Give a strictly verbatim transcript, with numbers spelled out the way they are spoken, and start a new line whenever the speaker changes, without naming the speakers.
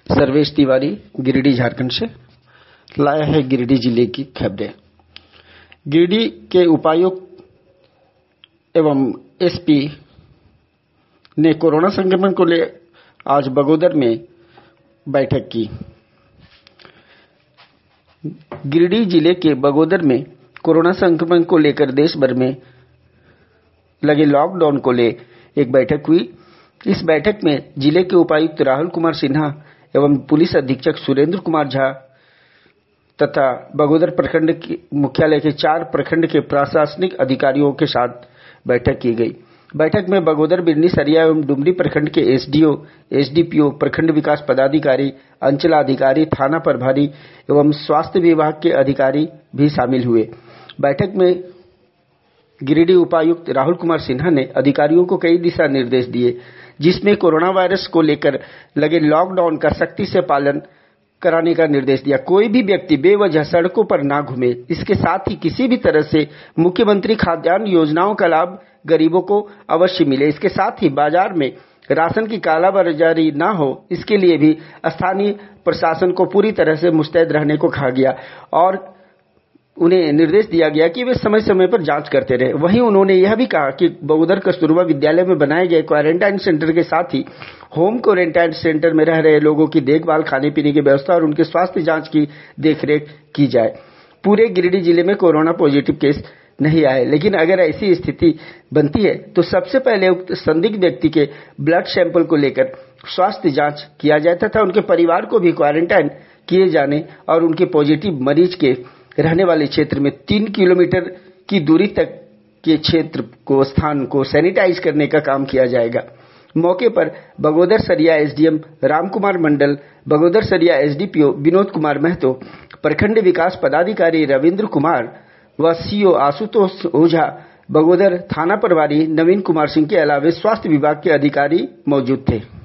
सर्वेश तिवारी गिरिडीह झारखंड से लाया है गिरिडीह जिले की खबरें। गिरिडीह के उपायुक्त एवं एसपी ने कोरोना संक्रमण को ले आज बगोदर में बैठक की। गिरिडीह जिले के बगोदर में कोरोना संक्रमण को लेकर देश भर में लगे लॉकडाउन को ले एक बैठक हुई। इस बैठक में जिले के उपायुक्त राहुल कुमार सिन्हा एवं पुलिस अधीक्षक सुरेंद्र कुमार झा तथा बगोदर प्रखंड के मुख्यालय के चार प्रखंड के प्रशासनिक अधिकारियों के साथ बैठक की गई। बैठक में बगोदर, बिरनी, सरिया एवं डुमरी प्रखंड के एसडीओ, एसडीपीओ, प्रखंड विकास पदाधिकारी, अंचलाधिकारी, थाना प्रभारी एवं स्वास्थ्य विभाग के अधिकारी भी शामिल हुए। बैठक में गिरिडीह उपायुक्त राहुल कुमार सिन्हा ने अधिकारियों को कई दिशा निर्देश दिए, जिसमें कोरोना वायरस को लेकर लगे लॉकडाउन का सख्ती से पालन कराने का निर्देश दिया। कोई भी व्यक्ति बेवजह सड़कों पर ना घूमे। इसके साथ ही किसी भी तरह से मुख्यमंत्री खाद्यान्न योजनाओं का लाभ गरीबों को अवश्य मिले। इसके साथ ही बाजार में राशन की कालाबाजारी ना हो, इसके लिए भी स्थानीय प्रशासन को पूरी तरह से मुस्तैद रहने को कहा गया और उन्हें निर्देश दिया गया कि वे समय समय पर जांच करते रहे। वहीं उन्होंने यह भी कहा कि बगोदर कस्तूरबा विद्यालय में बनाए गए क्वारंटाइन सेंटर के साथ ही होम क्वारंटाइन सेंटर में रह रहे लोगों की देखभाल, खाने पीने की व्यवस्था और उनके स्वास्थ्य जांच की देखरेख की जाए। पूरे गिरिडीह जिले में कोरोना पॉजिटिव केस नहीं आए, लेकिन अगर ऐसी स्थिति बनती है तो सबसे पहले उक्त संदिग्ध व्यक्ति के ब्लड सैंपल को लेकर स्वास्थ्य जांच किया जाए तथा उनके परिवार को भी क्वारंटाइन किए जाने और उनके पॉजिटिव मरीज के रहने वाले क्षेत्र में तीन किलोमीटर की दूरी तक के क्षेत्र को स्थान को सैनिटाइज करने का काम किया जाएगा। मौके पर बगोदर सरिया एसडीएम रामकुमार मंडल, बगोदर सरिया एसडीपीओ विनोद कुमार महतो, प्रखंड विकास पदाधिकारी रविंद्र कुमार व सीओ आशुतोष ओझा, बगोदर थाना प्रभारी नवीन कुमार सिंह के अलावा स्वास्थ्य विभाग के अधिकारी मौजूद थे।